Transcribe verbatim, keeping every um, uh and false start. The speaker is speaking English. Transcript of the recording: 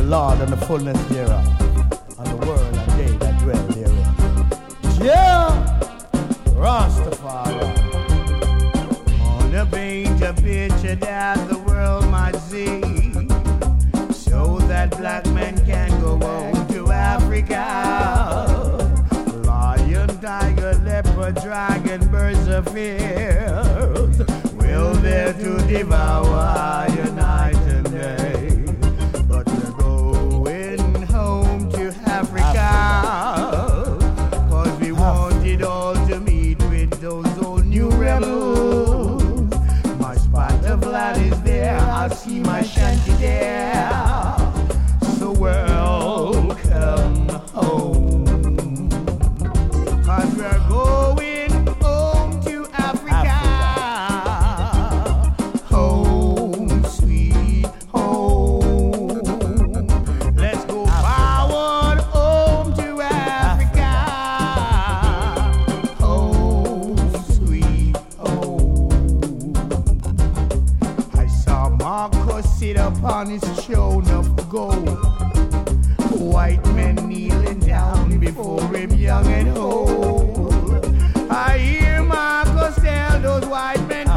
Lord and the fullness thereof, and the world and they that dwell therein. Yeah, Rastafari. On the paint a picture that the world might see, so that black men can go home to Africa. Lion, tiger, leopard, dragon, birds of field will there to devour your night and day. But we're going home to Africa, cause we want it all to meet with those old new rebels. My spot of land is there, I'll see my shanty there. So welcome home, cause we're going home to Africa. Africa. Home, sweet home. Let's go forward home to Africa. Home, sweet home. I saw Marcus sit upon his throne of gold, white men kneeling down before him, young and old. I hear Marcus tell those white men